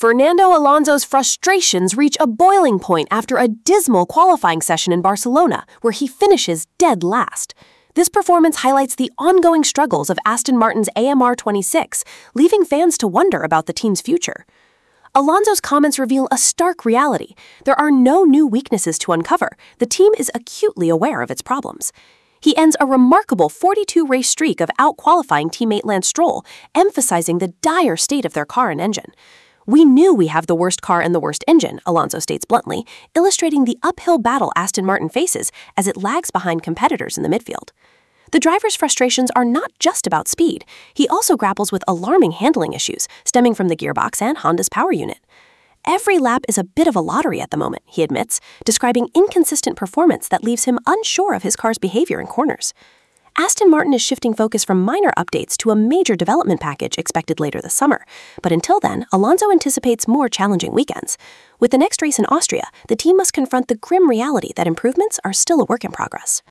Fernando Alonso's frustrations reach a boiling point after a dismal qualifying session in Barcelona, where he finishes dead last. This performance highlights the ongoing struggles of Aston Martin's AMR 26, leaving fans to wonder about the team's future. Alonso's comments reveal a stark reality. There are no new weaknesses to uncover. The team is acutely aware of its problems. He ends a remarkable 42-race streak of out-qualifying teammate Lance Stroll, emphasizing the dire state of their car and engine. "We knew we have the worst car and the worst engine," Alonso states bluntly, illustrating the uphill battle Aston Martin faces as it lags behind competitors in the midfield. The driver's frustrations are not just about speed. He also grapples with alarming handling issues stemming from the gearbox and Honda's power unit. "Every lap is a bit of a lottery at the moment," he admits, describing inconsistent performance that leaves him unsure of his car's behavior in corners. Aston Martin is shifting focus from minor updates to a major development package expected later this summer. But until then, Alonso anticipates more challenging weekends. With the next race in Austria, the team must confront the grim reality that improvements are still a work in progress.